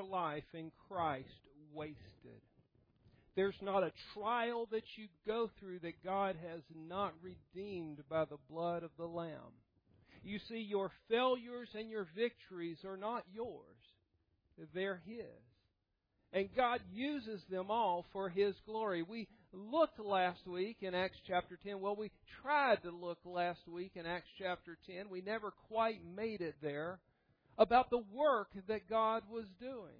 life in Christ wasted. There's not a trial that you go through that God has not redeemed by the blood of the Lamb. You see, your failures and your victories are not yours. They're His. And God uses them all for His glory. We looked last week in Acts chapter 10. Well, we tried to look last week in Acts chapter 10. We never quite made it there, about the work that God was doing.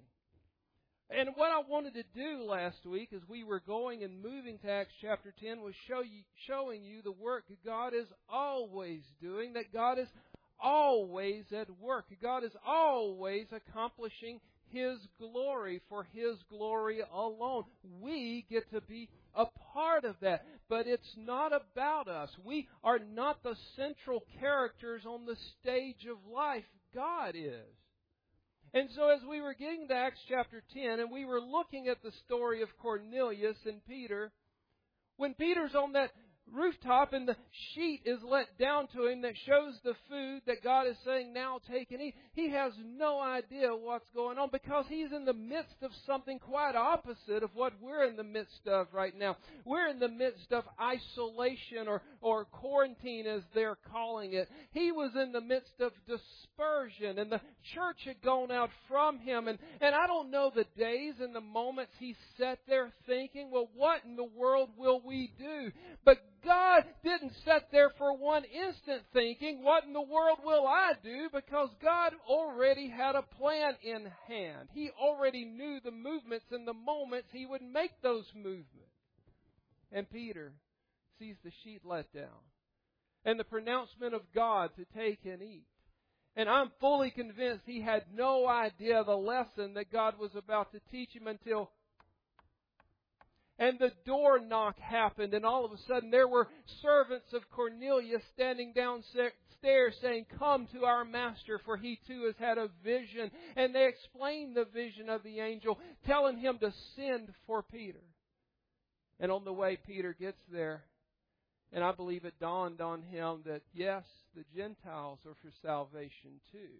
And what I wanted to do last week as we were going and moving to Acts chapter 10 was showing you the work God is always doing, that God is always at work. God is always accomplishing His glory for His glory alone. We get to be a part of that. But it's not about us. We are not the central characters on the stage of life. God is. And so as we were getting to Acts chapter 10 and we were looking at the story of Cornelius and Peter, when Peter's on that rooftop and the sheet is let down to him that shows the food that God is saying, now take and eat, he has no idea what's going on because he's in the midst of something quite opposite of what we're in the midst of right now. We're in the midst of isolation or quarantine as they're calling it. He was in the midst of dispersion and the church had gone out from him. And I don't know the days and the moments he sat there thinking, well, what in the world will we do? But God didn't sit there for one instant thinking, what in the world will I do? Because God already had a plan in hand. He already knew the movements and the moments He would make those movements. And Peter sees the sheet let down and the pronouncement of God to take and eat. And I'm fully convinced he had no idea the lesson that God was about to teach him until and the door knock happened, and all of a sudden there were servants of Cornelius standing downstairs saying, come to our master, for he too has had a vision. And they explained the vision of the angel, telling him to send for Peter. And on the way, Peter gets there, and I believe it dawned on him that, yes, the Gentiles are for salvation too.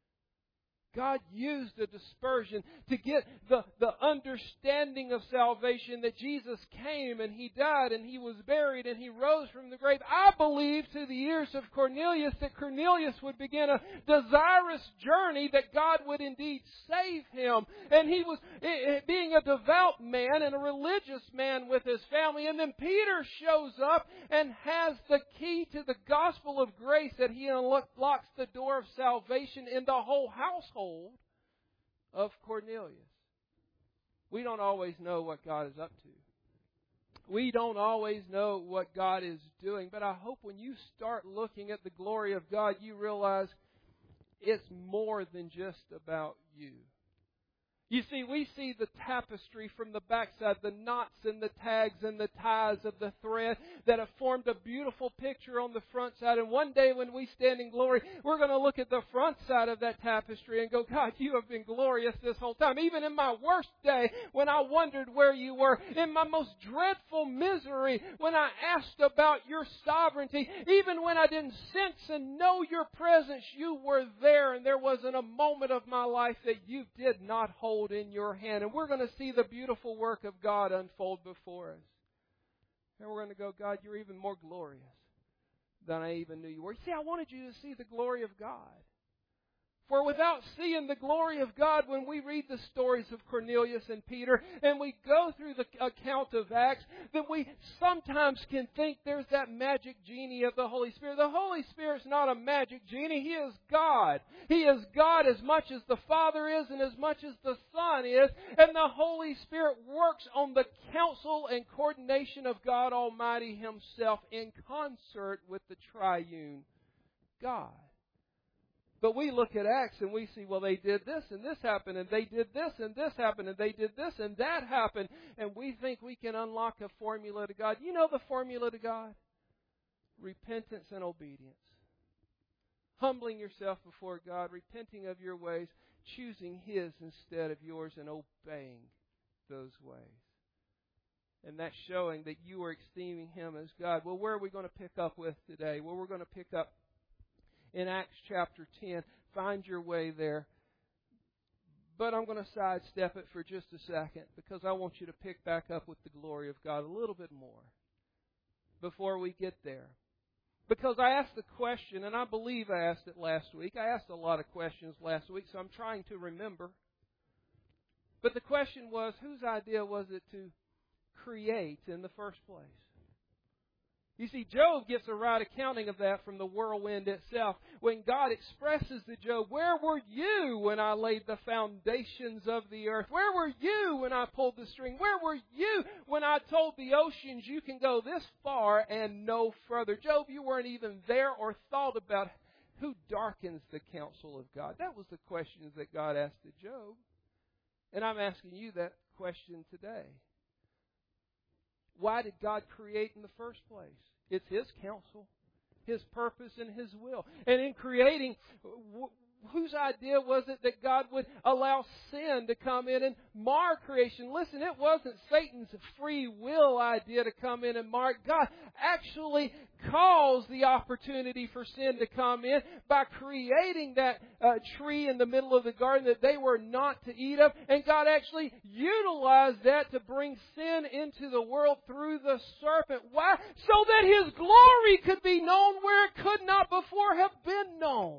God used the dispersion to get the understanding of salvation that Jesus came and He died and He was buried and He rose from the grave. I believe to the ears of Cornelius that Cornelius would begin a desirous journey that God would indeed save him. And he was being a devout man and a religious man with his family. And then Peter shows up and has the key to the gospel of grace that he unlocks the door of salvation in the whole household of Cornelius. We don't always know what God is up to. We don't always know what God is doing. But I hope when you start looking at the glory of God, you realize it's more than just about you. You see, we see the tapestry from the backside, the knots and the tags and the ties of the thread that have formed a beautiful picture on the front side. And one day when we stand in glory, we're going to look at the front side of that tapestry and go, God, you have been glorious this whole time. Even in my worst day, when I wondered where you were, in my most dreadful misery, when I asked about your sovereignty, even when I didn't sense and know your presence, you were there. And there wasn't a moment of my life that you did not hold in your hand. And we're going to see the beautiful work of God unfold before us. And we're going to go, God, you're even more glorious than I even knew you were. See, I wanted you to see the glory of God. For without seeing the glory of God, when we read the stories of Cornelius and Peter and we go through the account of Acts, then we sometimes can think there's that magic genie of the Holy Spirit. The Holy Spirit's not a magic genie. He is God. He is God as much as the Father is and as much as the Son is. And the Holy Spirit works on the counsel and coordination of God Almighty Himself in concert with the triune God. But we look at Acts and we see, well, they did this and this happened, and they did this and this happened, and they did this and that happened. And we think we can unlock a formula to God. You know the formula to God? Repentance and obedience. Humbling yourself before God, repenting of your ways, choosing His instead of yours, and obeying those ways. And that's showing that you are esteeming Him as God. Well, where are we going to pick up with today? Well, we're going to pick up in Acts chapter 10. Find your way there. But I'm going to sidestep it for just a second because I want you to pick back up with the glory of God a little bit more before we get there. Because I asked the question, and I believe I asked it last week. I asked a lot of questions last week, so I'm trying to remember. But the question was, whose idea was it to create in the first place? You see, Job gets a right accounting of that from the whirlwind itself. When God expresses to Job, where were you when I laid the foundations of the earth? Where were you when I pulled the string? Where were you when I told the oceans you can go this far and no further? Job, you weren't even there or thought about who darkens the counsel of God. That was the questions that God asked to Job. And I'm asking you that question today. Why did God create in the first place? It's His counsel, His purpose, and His will. And in creating, whose idea was it that God would allow sin to come in and mar creation? Listen, it wasn't Satan's free will idea to come in and mar. God actually caused the opportunity for sin to come in by creating that tree in the middle of the garden that they were not to eat of. And God actually utilized that to bring sin into the world through the serpent. Why? So that His glory could be known where it could not before have been known.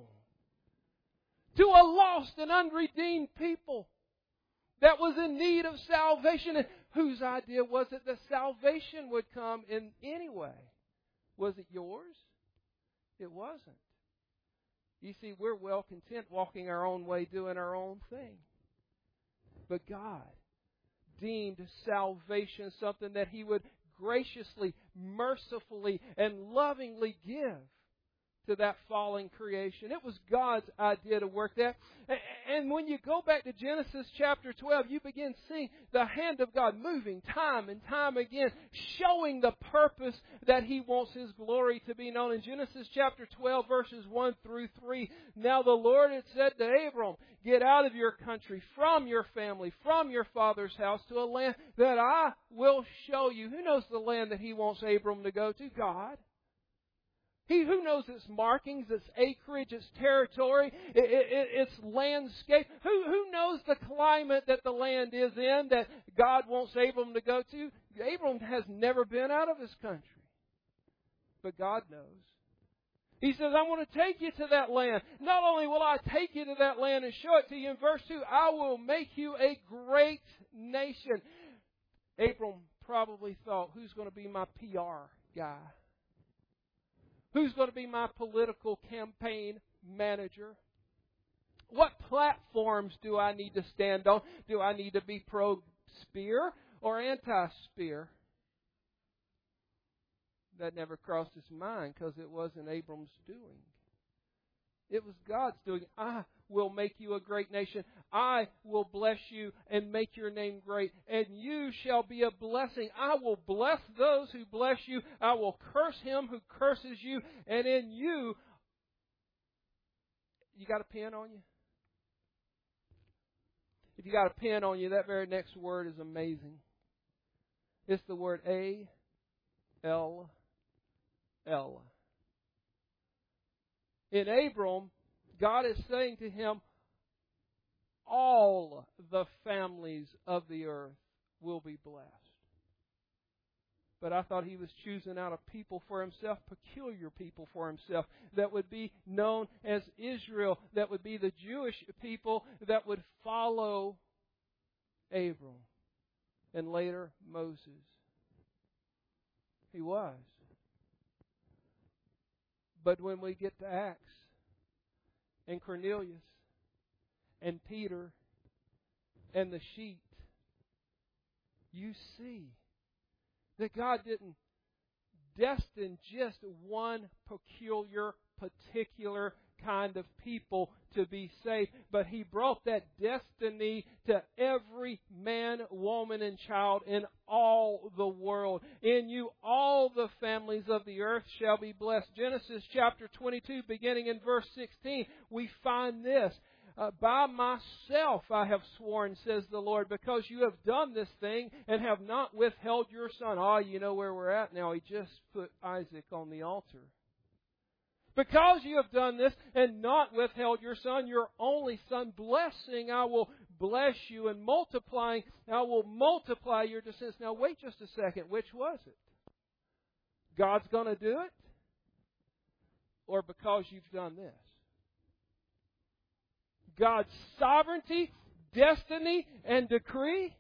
To a lost and unredeemed people that was in need of salvation. And whose idea was it that salvation would come in any way? Was it yours? It wasn't. You see, we're well content walking our own way, doing our own thing. But God deemed salvation something that He would graciously, mercifully, and lovingly give to that fallen creation. It was God's idea to work that. And when you go back to Genesis chapter 12, you begin seeing the hand of God moving time and time again, showing the purpose that He wants His glory to be known. In Genesis chapter 12, verses 1 through 3, now the Lord had said to Abram, get out of your country, from your family, from your father's house, to a land that I will show you. Who knows the land that He wants Abram to go to? God. He who knows its markings, its acreage, its territory, its landscape. Who knows the climate that the land is in that God wants Abram to go to? Abram has never been out of his country. But God knows. He says, I want to take you to that land. Not only will I take you to that land and show it to you, in verse 2, I will make you a great nation. Abram probably thought, who's going to be my PR guy? Who's going to be my political campaign manager? What platforms do I need to stand on? Do I need to be pro-spear or anti-spear? That never crossed his mind because it wasn't Abram's doing. It was God's doing. I will make you a great nation. I will bless you and make your name great. And you shall be a blessing. I will bless those who bless you. I will curse him who curses you. And in you, you got a pen on you? If you got a pen on you, that very next word is amazing. It's the word A-L-L. In Abram, God is saying to him, all the families of the earth will be blessed. But I thought He was choosing out a people for Himself, peculiar people for Himself, that would be known as Israel, that would be the Jewish people that would follow Abram, and later Moses. He was. But when we get to Acts, and Cornelius, and Peter, and the sheep, you see that God didn't destine just one peculiar, particular kind of people to be saved, but He brought that destiny to every man, woman, and child in all the world. In you, all the families of the earth shall be blessed. Genesis chapter 22, beginning in verse 16, we find this. By myself I have sworn, says the Lord, because you have done this thing and have not withheld your son. You know where we're at now. He just put Isaac on the altar. Because you have done this and not withheld your son, your only son, blessing, I will bless you, and multiplying, I will multiply your descendants. Now wait just a second. Which was it? God's going to do it? Or because you've done this? God's sovereignty, destiny, and decree?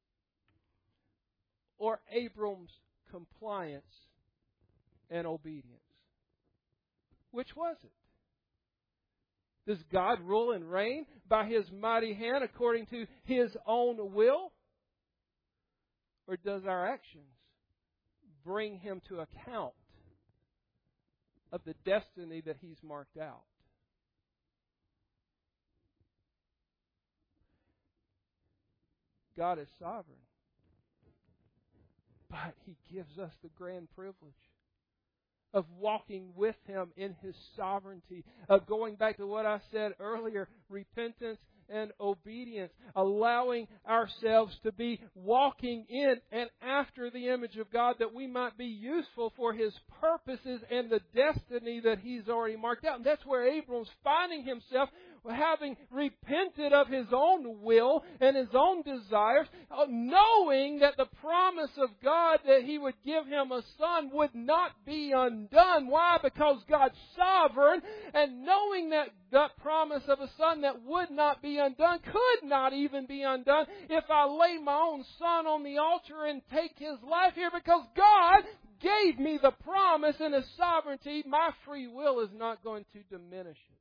Or Abram's compliance and obedience? Which was it? Does God rule and reign by His mighty hand according to His own will? Or does our actions bring Him to account of the destiny that He's marked out? God is sovereign. But He gives us the grand privilege of walking with Him in His sovereignty, of going back to what I said earlier, repentance and obedience, allowing ourselves to be walking in and after the image of God, that we might be useful for His purposes and the destiny that He's already marked out. And that's where Abram's finding himself, having repented of his own will and his own desires, knowing that the promise of God that He would give him a son would not be undone. Why? Because God's sovereign, and knowing that that promise of a son that would not be undone, could not even be undone if I lay my own son on the altar and take his life here, because God gave me the promise in His sovereignty. My free will is not going to diminish it.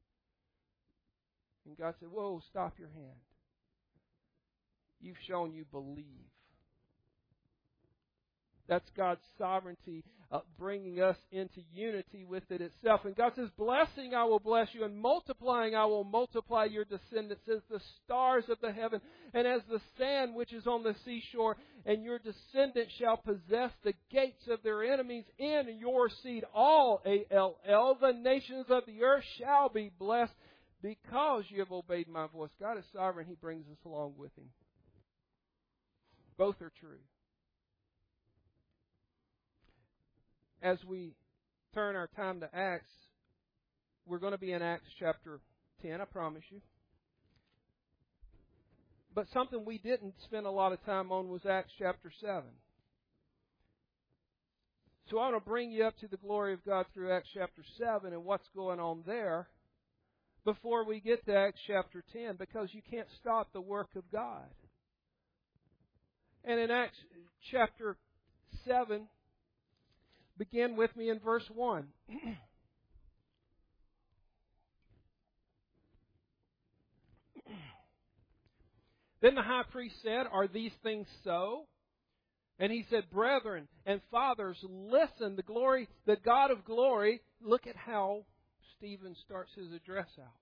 And God said, whoa, stop your hand. You've shown you believe. That's God's sovereignty bringing us into unity with it itself. And God says, blessing I will bless you, and multiplying I will multiply your descendants as the stars of the heaven, and as the sand which is on the seashore. And your descendants shall possess the gates of their enemies in your seed. All, A-L-L, the nations of the earth shall be blessed because you have obeyed my voice. God is sovereign. He brings us along with Him. Both are true. As we turn our time to Acts, we're going to be in Acts chapter 10, I promise you. But something we didn't spend a lot of time on was Acts chapter 7. So I want to bring you up to the glory of God through Acts chapter 7 and what's going on there before we get to Acts chapter 10, because you can't stop the work of God. And in Acts chapter 7, begin with me in verse 1. Then the high priest said, "Are these things so?" And he said, "Brethren and fathers, listen, the God of glory." Look at how Stephen starts his address out.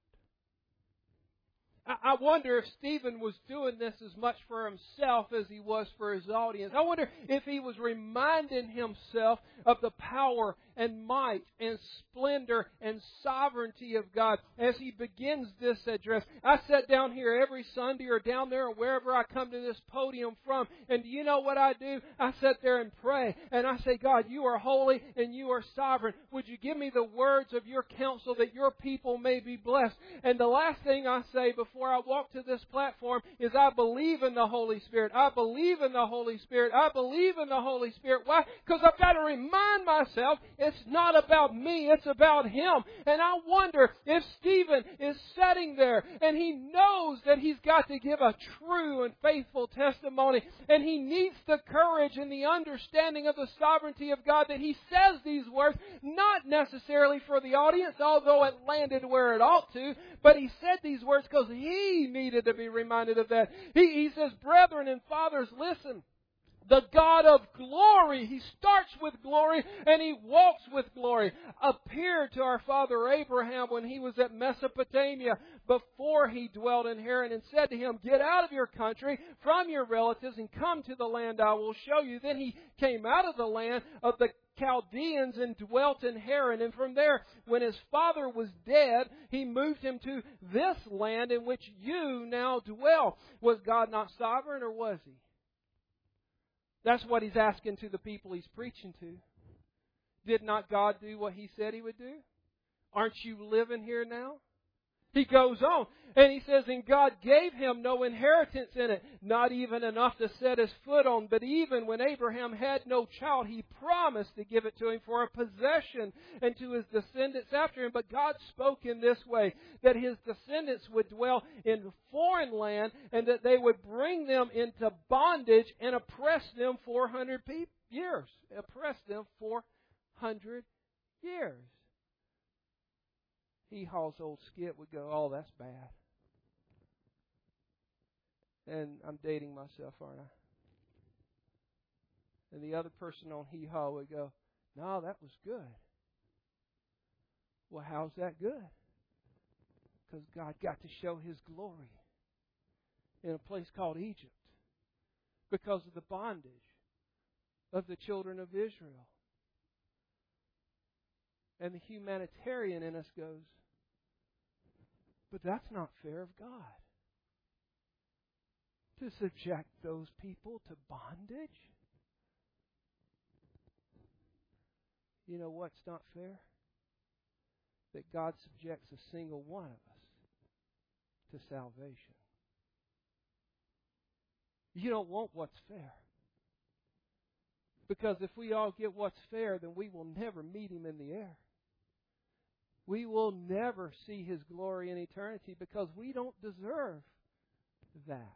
I wonder if Stephen was doing this as much for himself as he was for his audience. I wonder if he was reminding himself of the power and might and splendor and sovereignty of God as he begins this address. I sit down here every Sunday or down there or wherever I come to this podium from, and do you know what I do? I sit there and pray, and I say, God, you are holy and you are sovereign. Would you give me the words of your counsel that your people may be blessed? And the last thing I say before I walk to this platform is, I believe in the Holy Spirit. I believe in the Holy Spirit. I believe in the Holy Spirit. Why? Because I've got to remind myself it's not about me, it's about Him. And I wonder if Stephen is sitting there and he knows that he's got to give a true and faithful testimony, and he needs the courage and the understanding of the sovereignty of God, that he says these words, not necessarily for the audience, although it landed where it ought to, but he said these words because he needed to be reminded of that. He says, "Brethren and fathers, listen. The God of glory," he starts with glory and he walks with glory, "appeared to our father Abraham when he was at Mesopotamia, before he dwelt in Haran, and said to him, Get out of your country, from your relatives, and come to the land I will show you. Then he came out of the land of the Chaldeans and dwelt in Haran. And from there, when his father was dead, he moved him to this land in which you now dwell." Was God not sovereign, or was He? That's what he's asking to the people he's preaching to. Did not God do what He said He would do? Aren't you living here now? He goes on, and he says, and God gave him no inheritance in it, not even enough to set his foot on. But even when Abraham had no child, he promised to give it to him for a possession and to his descendants after him. But God spoke in this way, that his descendants would dwell in foreign land, and that they would bring them into bondage and oppress them 400 years. Oppress them 400 years. Hee-Haw's old skit would go, oh, that's bad. And I'm dating myself, aren't I? And the other person on Hee-Haw would go, no, that was good. Well, how's that good? Because God got to show His glory in a place called Egypt because of the bondage of the children of Israel. And the humanitarian in us goes, but that's not fair of God to subject those people to bondage. You know what's not fair? That God subjects a single one of us to salvation. You don't want what's fair. Because if we all get what's fair, then we will never meet Him in the air. We will never see His glory in eternity because we don't deserve that.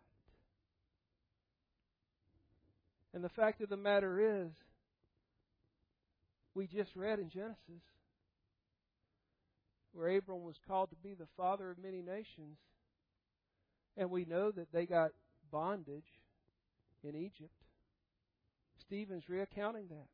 And the fact of the matter is, we just read in Genesis where Abram was called to be the father of many nations. And we know that they got bondage in Egypt. Stephen's recounting that.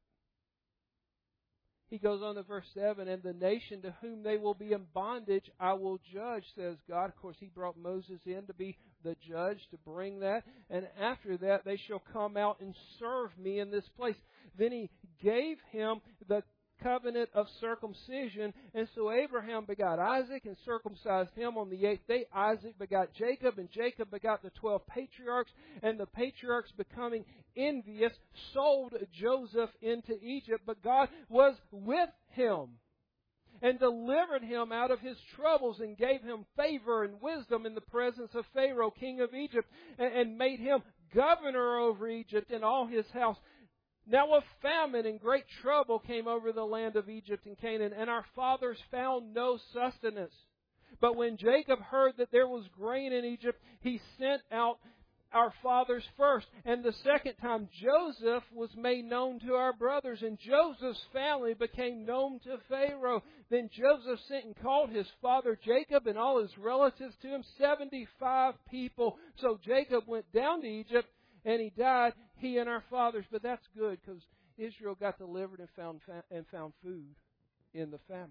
He goes on to verse 7, and the nation to whom they will be in bondage I will judge, says God. Of course, He brought Moses in to be the judge, to bring that. And after that, they shall come out and serve me in this place. Then He gave him the covenant of circumcision. And so Abraham begot Isaac and circumcised him on the 8th day. Isaac begot Jacob, and Jacob begot the 12 patriarchs. And the patriarchs, becoming envious, sold Joseph into Egypt. But God was with him and delivered him out of his troubles and gave him favor and wisdom in the presence of Pharaoh, king of Egypt, and made him governor over Egypt and all his house. Now a famine and great trouble came over the land of Egypt and Canaan, and our fathers found no sustenance. But when Jacob heard that there was grain in Egypt, he sent out our fathers first. And the second time Joseph was made known to our brothers, and Joseph's family became known to Pharaoh. Then Joseph sent and called his father Jacob and all his relatives to him, 75 people. So Jacob went down to Egypt, and he died, he and our fathers. But that's good because Israel got delivered and found food in the famine.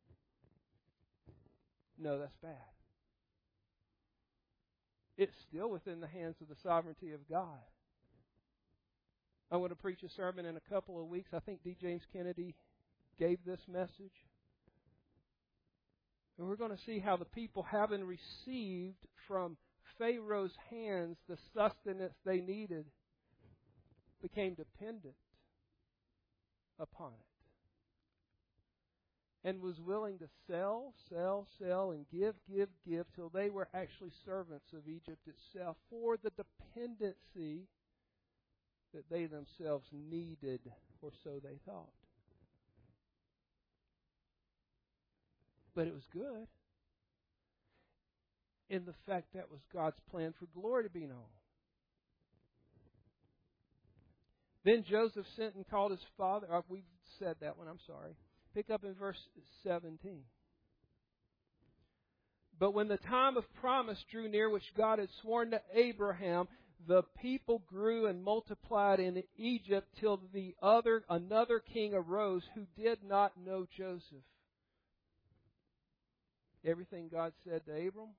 No, that's bad. It's still within the hands of the sovereignty of God. I'm going to preach a sermon in a couple of weeks. I think D. James Kennedy gave this message. And we're going to see how the people, having received from Pharaoh's hands the sustenance they needed, became dependent upon it. And was willing to sell, and give, till they were actually servants of Egypt itself for the dependency that they themselves needed, or so they thought. But it was good in the fact that was God's plan for glory to be known. Then Joseph sent and called his father. We've said that one, I'm sorry. Pick up in verse 17. But when the time of promise drew near, which God had sworn to Abraham, the people grew and multiplied in Egypt till another king arose who did not know Joseph. Everything God said to Abram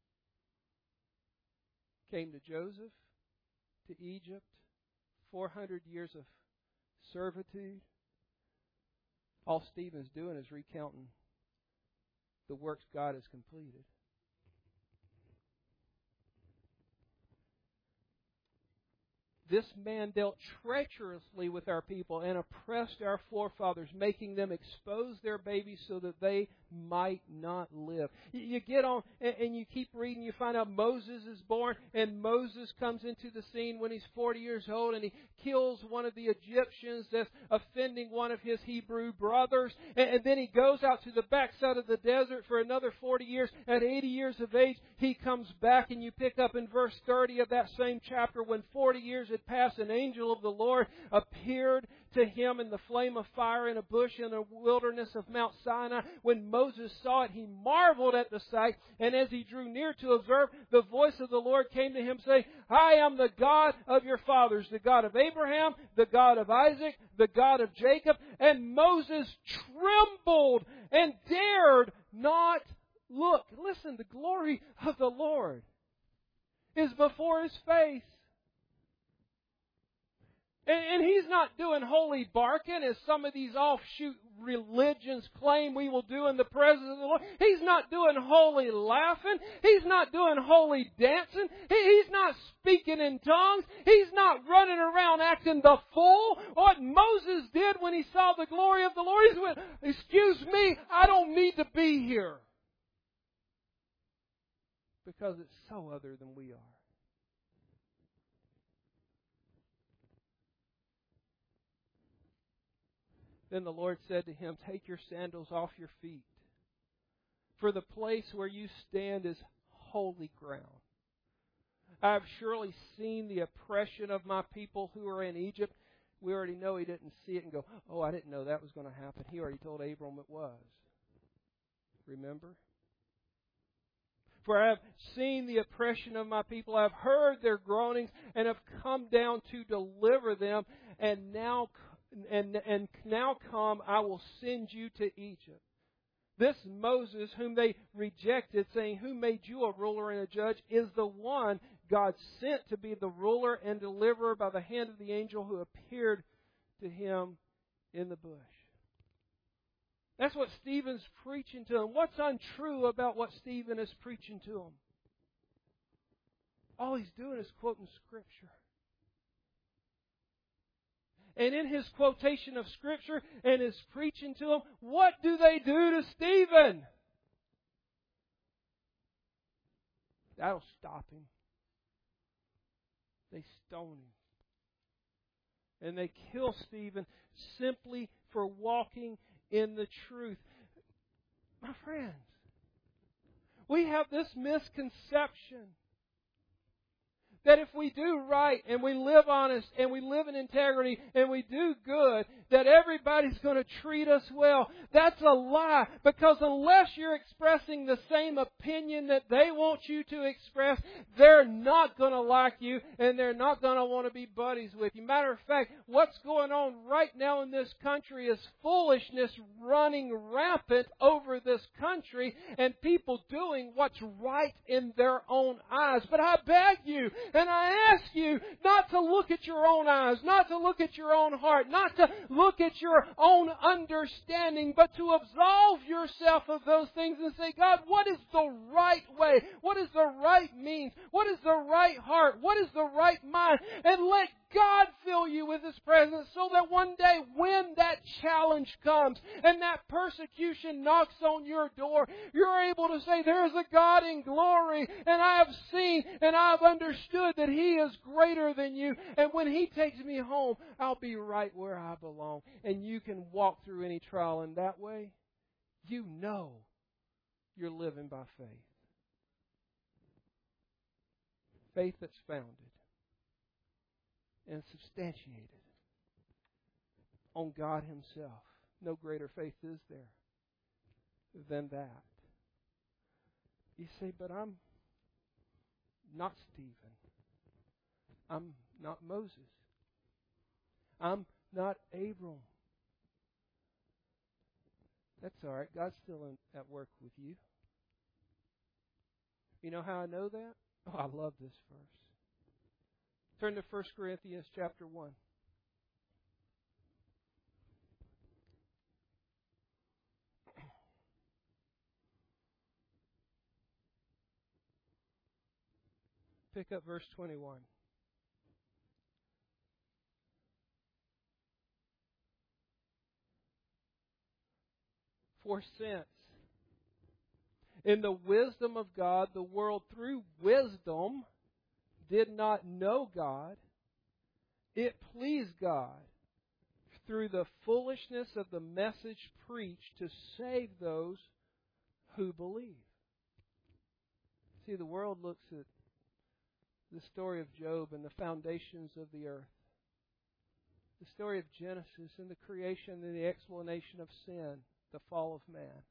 came to Joseph, to Egypt, 400 years of servitude. All Stephen's doing is recounting the works God has completed. This man dealt treacherously with our people and oppressed our forefathers, making them expose their babies so that they might not live. You get on and you keep reading, you find out Moses is born, and Moses comes into the scene when he's 40 years old, and he kills one of the Egyptians that's offending one of his Hebrew brothers. And then he goes out to the backside of the desert for another 40 years. At 80 years of age, he comes back, and you pick up in verse 30 of that same chapter, when 40 years had passed, an angel of the Lord appeared to him in the flame of fire in a bush in the wilderness of Mount Sinai. When Moses saw it, he marveled at the sight, and as he drew near to observe, the voice of the Lord came to him, saying, I am the God of your fathers, the God of Abraham, the God of Isaac, the God of Jacob. And Moses trembled and dared not look. Listen, the glory of the Lord is before his face. And he's not doing holy barking as some of these offshoot religions claim we will do in the presence of the Lord. He's not doing holy laughing. He's not doing holy dancing. He's not speaking in tongues. He's not running around acting the fool. What Moses did when he saw the glory of the Lord, he went, excuse me, I don't need to be here. Because it's so other than we are. Then the Lord said to him, take your sandals off your feet, for the place where you stand is holy ground. I have surely seen the oppression of my people who are in Egypt. We already know he didn't see it and go, oh, I didn't know that was going to happen. He already told Abram it was. Remember? For I have seen the oppression of my people. I have heard their groanings and have come down to deliver them. And now come, I will send you to Egypt. This Moses, whom they rejected, saying, who made you a ruler and a judge, is the one God sent to be the ruler and deliverer by the hand of the angel who appeared to him in the bush. That's what Stephen's preaching to him. What's untrue about what Stephen is preaching to him? All he's doing is quoting Scripture. And in his quotation of Scripture and his preaching to them, what do they do to Stephen? That'll stop him. They stone him. And they kill Stephen simply for walking in the truth. My friends, we have this misconception that if we do right and we live honest and we live in integrity and we do good, that everybody's going to treat us well. That's a lie, because unless you're expressing the same opinion that they want you to express, they're not going to like you and they're not going to want to be buddies with you. Matter of fact, what's going on right now in this country is foolishness running rampant over this country and people doing what's right in their own eyes. But I beg you, and I ask you not to look at your own eyes, not to look at your own heart, not to look at your own understanding, but to absolve yourself of those things and say, God, what is the right way? What is the right means? What is the right heart? What is the right mind? And let God fill you with His presence so that one day when that challenge comes and that persecution knocks on your door, you're able to say, there's a God in glory, and I have seen and I have understood that He is greater than you. And when He takes me home, I'll be right where I belong. And you can walk through any trial in that way. You know you're living by faith. Faith that's founded and substantiated on God Himself. No greater faith is there than that. You say, but I'm not Stephen. I'm not Moses. I'm not Abram. That's all right. God's still at work with you. You know how I know that? Oh, I love this verse. Turn to 1 Corinthians chapter 1. Pick up verse 21. For since In the wisdom of God, the world through wisdom did not know God. It pleased God through the foolishness of the message preached to save those who believe. See, the world looks at the story of Job and the foundations of the earth, the story of Genesis and the creation and the explanation of sin, the fall of man.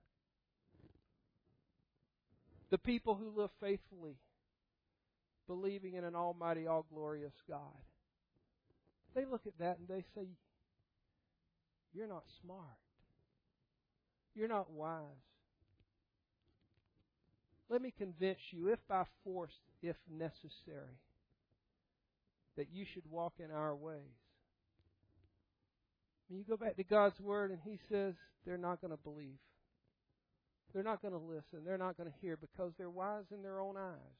The people who live faithfully, believing in an almighty, all-glorious God. They look at that and they say, you're not smart. You're not wise. Let me convince you, if by force, if necessary, that you should walk in our ways. And you go back to God's Word and He says they're not going to believe. They're not going to listen. They're not going to hear because they're wise in their own eyes.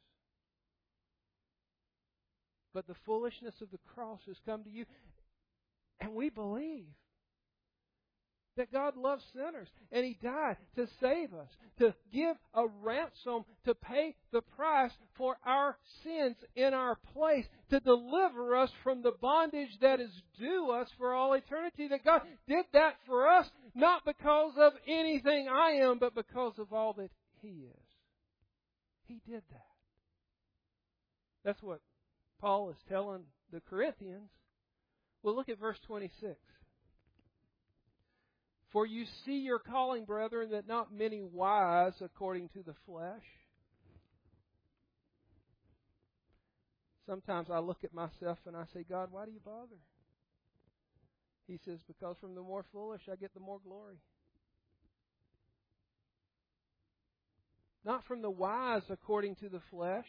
But the foolishness of the cross has come to you. And we believe that God loves sinners. And He died to save us, to give a ransom, to pay the price for our sins in our place, to deliver us from the bondage that is due us for all eternity. That God did that for us, not because of anything I am, but because of all that He is. He did that. That's what Paul is telling the Corinthians. Well, look at verse 26. For you see your calling, brethren, that not many wise according to the flesh. Sometimes I look at myself and I say, God, why do you bother? He says, because from the more foolish I get the more glory. Not from the wise according to the flesh.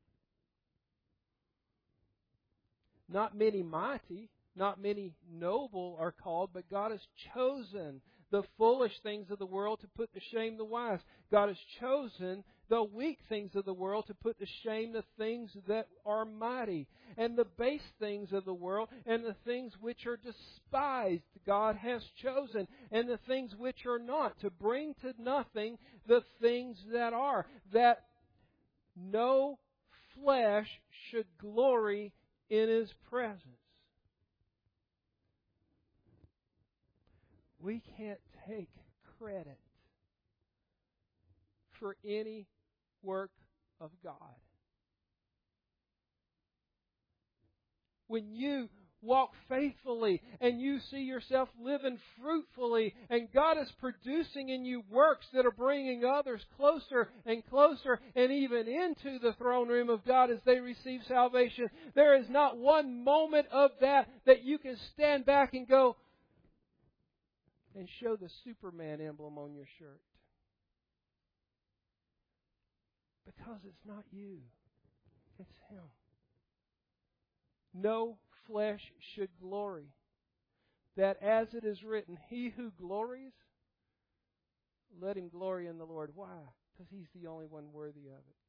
Not many mighty, not many noble are called, but God has chosen the foolish things of the world to put to shame the wise. God has chosen the weak things of the world to put to shame the things that are mighty. And the base things of the world and the things which are despised God has chosen. And the things which are not, to bring to nothing the things that are, that no flesh should glory in His presence. We can't take credit for any work of God. When you walk faithfully and you see yourself living fruitfully and God is producing in you works that are bringing others closer and closer and even into the throne room of God as they receive salvation, there is not one moment of that you can stand back and go and show the Superman emblem on your shirt. Because it's not you. It's Him. No flesh should glory. That as it is written, he who glories, let him glory in the Lord. Why? Because He's the only one worthy of it.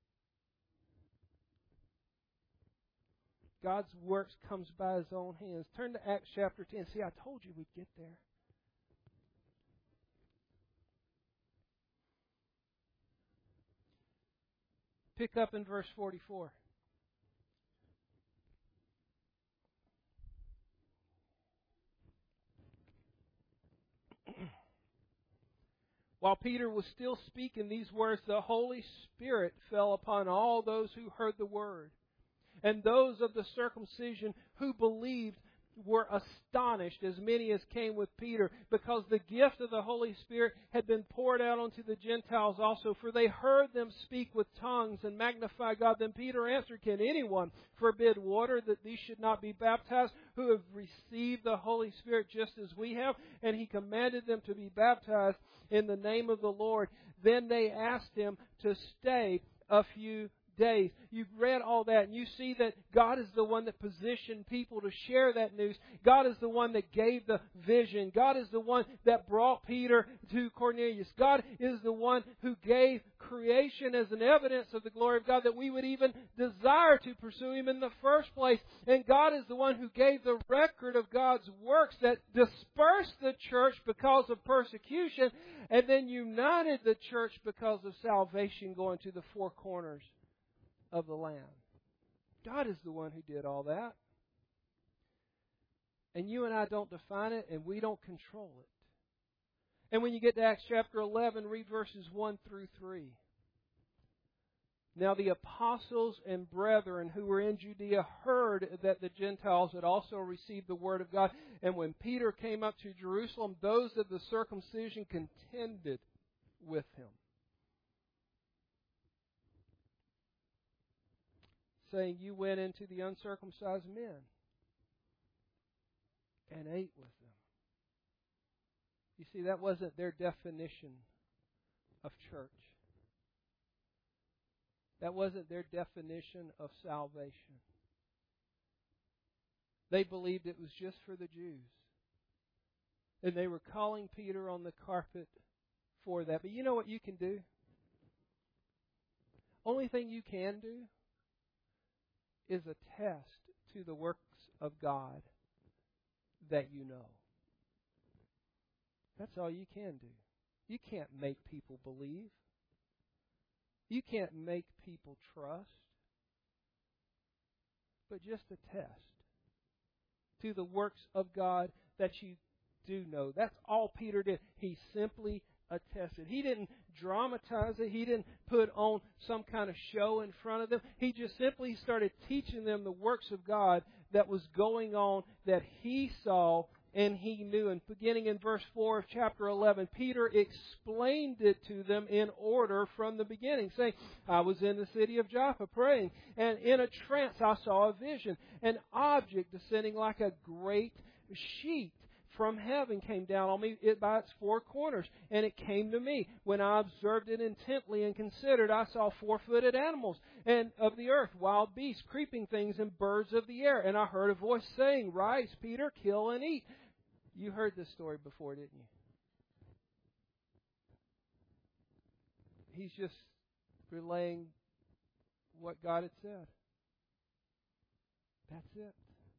God's works comes by His own hands. Turn to Acts chapter 10. See, I told you we'd get there. Pick up in verse 44. While Peter was still speaking these words, the Holy Spirit fell upon all those who heard the word. And those of the circumcision who believed were astonished, as many as came with Peter, because the gift of the Holy Spirit had been poured out onto the Gentiles also, for they heard them speak with tongues and magnify God. Then Peter answered, can anyone forbid water that these should not be baptized, who have received the Holy Spirit just as we have? And he commanded them to be baptized in the name of the Lord. Then they asked him to stay a few days. You've read all that, and you see that God is the one that positioned people to share that news. God is the one that gave the vision. God is the one that brought Peter to Cornelius. God is the one who gave creation as an evidence of the glory of God, that we would even desire to pursue Him in the first place. And God is the one who gave the record of God's works that dispersed the church because of persecution, and then united the church because of salvation going to the four corners of the land. God is the one who did all that. And you and I don't define it, and we don't control it. And when you get to Acts chapter 11, read verses 1 through 3. Now the apostles and brethren who were in Judea heard that the Gentiles had also received the word of God. And when Peter came up to Jerusalem, those of the circumcision contended with him, saying, "You went into the uncircumcised men and ate with them." You see, that wasn't their definition of church. That wasn't their definition of salvation. They believed it was just for the Jews. And they were calling Peter on the carpet for that. But you know what you can do? Only thing you can do is attest to the works of God that you know. That's all you can do. You can't make people believe. You can't make people trust. But just attest to the works of God that you do know. That's all Peter did. He simply attested. He didn't dramatize it. He didn't put on some kind of show in front of them. He just simply started teaching them the works of God that was going on, that he saw and he knew. And beginning in verse 4 of chapter 11, Peter explained it to them in order from the beginning, saying, "I was in the city of Joppa praying, and in a trance I saw a vision. An object descending like a great sheet from heaven came down on me by its four corners, and it came to me. When I observed it intently and considered, I saw four-footed animals and of the earth, wild beasts, creeping things, and birds of the air. And I heard a voice saying, 'Rise, Peter, kill and eat.'" You heard this story before, didn't you? He's just relaying what God had said. That's it.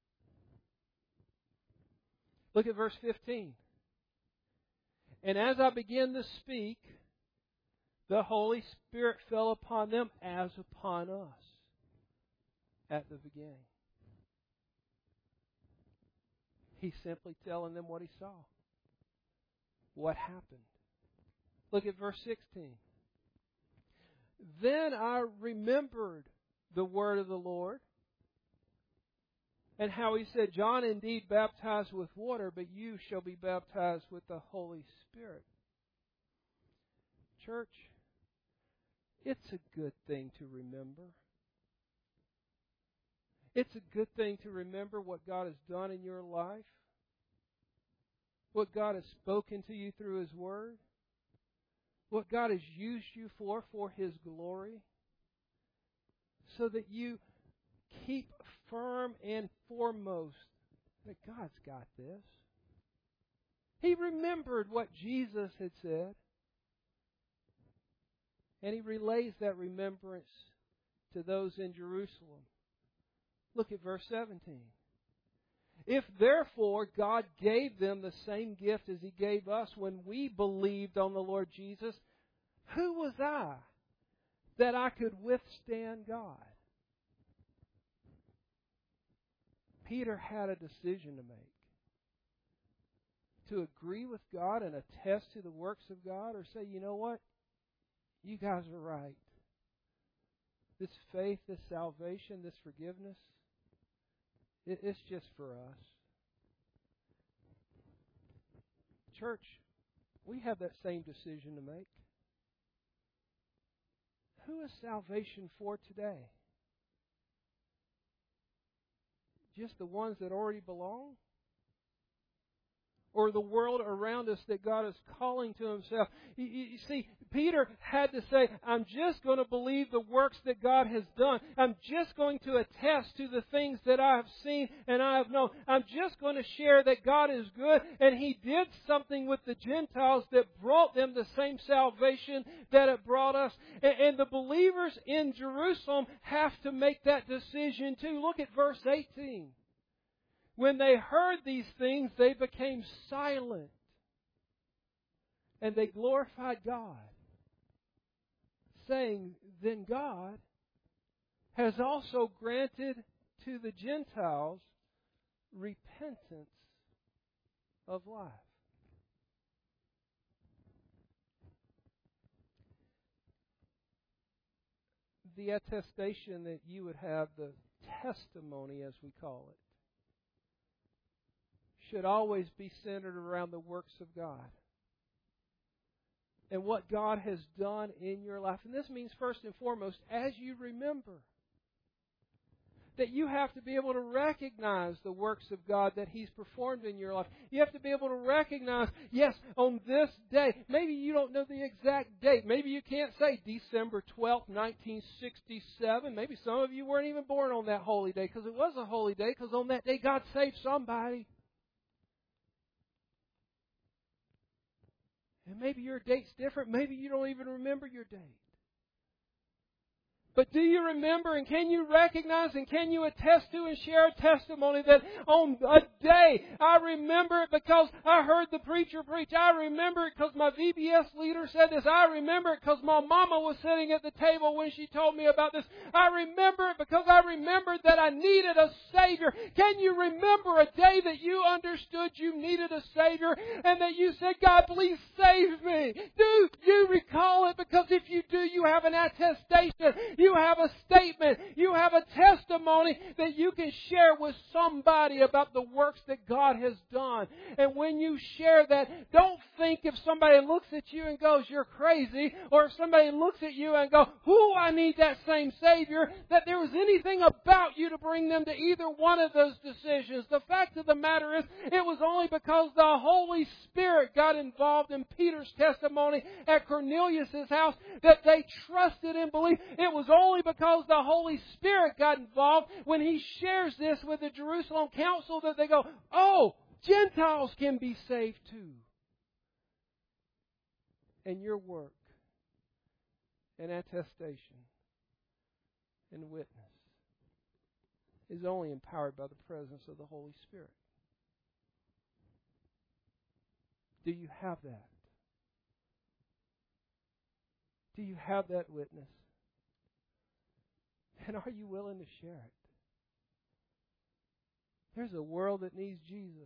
Look at verse 15. "And as I began to speak, the Holy Spirit fell upon them as upon us at the beginning." He's simply telling them what he saw, what happened. Look at verse 16. "Then I remembered the word of the Lord, and how he said, 'John indeed baptized with water, but you shall be baptized with the Holy Spirit.'" Church, it's a good thing to remember. It's a good thing to remember what God has done in your life, what God has spoken to you through His Word, what God has used you for His glory, so that you keep firm and foremost that God's got this. He remembered what Jesus had said, and He relays that remembrance to those in Jerusalem. Look at verse 17. "If therefore God gave them the same gift as He gave us when we believed on the Lord Jesus, who was I that I could withstand God?" Peter had a decision to make. To agree with God and attest to the works of God, or say, "You know what? You guys are right. This faith, this salvation, this forgiveness, it's just for us." Church, we have that same decision to make. Who is salvation for today? Just the ones that already belong? or the world around us that God is calling to Himself. You see, Peter had to say, I'm just going to believe the works that God has done. I'm just going to attest to the things that I have seen and I have known. I'm just going to share that God is good, and He did something with the Gentiles that brought them the same salvation that it brought us. And the believers in Jerusalem have to make that decision too. Look at verse 18. When they heard these things, they became silent, and they glorified God, saying, Then God has also granted to the Gentiles repentance of life. The attestation that you would have, the testimony as we call it, should always be centered around the works of God and what God has done in your life. And this means, first and foremost, as you remember, that you have to be able to recognize the works of God that He's performed in your life. You have to be able to recognize, yes, on this day, maybe you don't know the exact date. Maybe you can't say December 12th, 1967. Maybe some of you weren't even born on that holy day, because it was a holy day, because on that day God saved somebody. And maybe your date's different. Maybe you don't even remember your date. But do you remember, and can you recognize, and can you attest to and share a testimony that on a day, I remember it because I heard the preacher preach. I remember it because my VBS leader said this. I remember it because my mama was sitting at the table when she told me about this. I remember it because I remembered that I needed a Savior. Can you remember a day that you understood you needed a Savior and that you said, God, please save me? Do you recall it? Because if you do, you have an attestation. You have a statement. You have a testimony that you can share with somebody about the works that God has done. And when you share that, don't think if somebody looks at you and goes, you're crazy, or if somebody looks at you and goes, I need that same Savior, that there was anything about you to bring them to either one of those decisions. The fact of the matter is, it was only because the Holy Spirit got involved in Peter's testimony at Cornelius' house that they trusted and believed. It was only because the Holy Spirit got involved when He shares this with the Jerusalem council that they go, Gentiles can be saved too. And your work and attestation and witness is only empowered by the presence of the Holy Spirit. Do you have that? Do you have that witness? And are you willing to share it? There's a world that needs Jesus.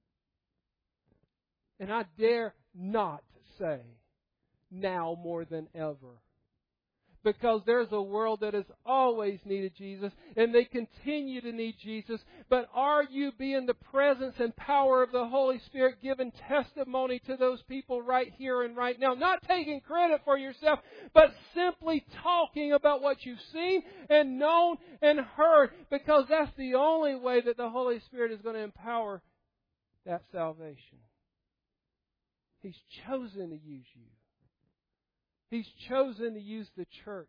And I dare not say now more than ever. Because there's a world that has always needed Jesus, and they continue to need Jesus. But are you being the presence and power of the Holy Spirit, giving testimony to those people right here and right now? Not taking credit for yourself, but simply talking about what you've seen and known and heard. Because that's the only way that the Holy Spirit is going to empower that salvation. He's chosen to use you. He's chosen to use the church.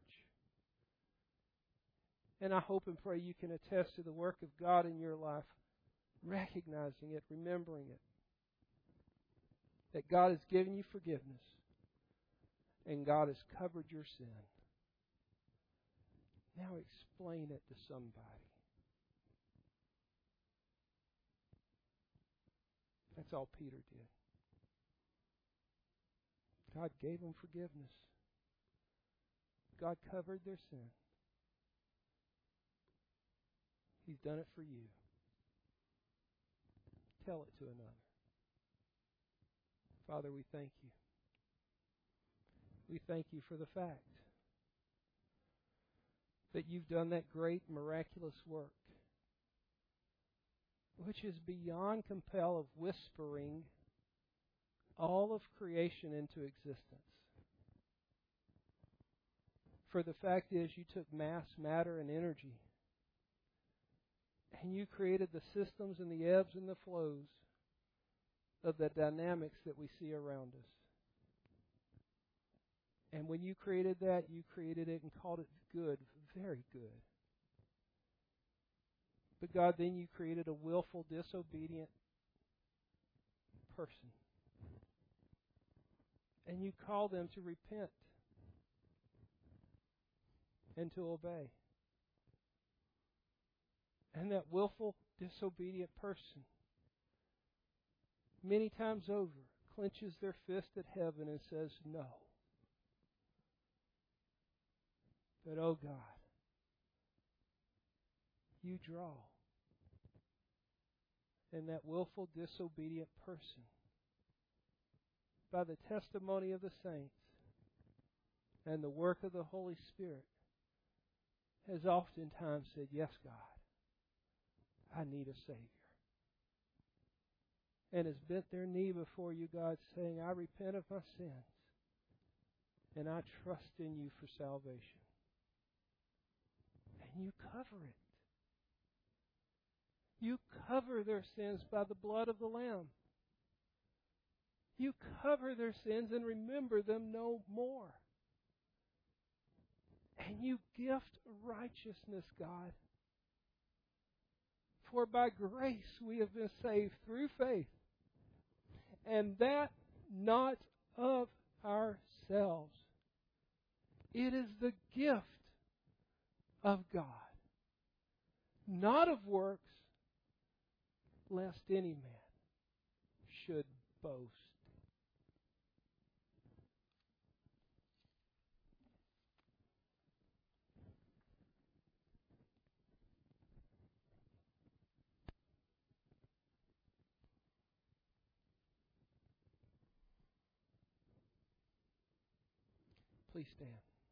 And I hope and pray you can attest to the work of God in your life, recognizing it, remembering it. That God has given you forgiveness, and God has covered your sin. Now explain it to somebody. That's all Peter did. God gave them forgiveness. God covered their sin. He's done it for you. Tell it to another. Father, we thank you. We thank you for the fact that you've done that great miraculous work, which is beyond compel of whispering all of creation into existence. For the fact is, you took mass, matter, and energy, and you created the systems and the ebbs and the flows of the dynamics that we see around us. And when you created that, you created it and called it good, very good. But God, then you created a willful, disobedient person. And you call them to repent and to obey. And that willful, disobedient person, many times over, clenches their fist at heaven and says, no. But, oh God, you draw. And that willful, disobedient person, by the testimony of the saints and the work of the Holy Spirit, has oftentimes said, yes, God, I need a Savior. And has bent their knee before you, God, saying, I repent of my sins, and I trust in you for salvation. And you cover it. You cover their sins by the blood of the Lamb. You cover their sins and remember them no more. And you gift righteousness, God. For by grace we have been saved through faith, and that not of ourselves. It is the gift of God, not of works, lest any man should boast. Please stand.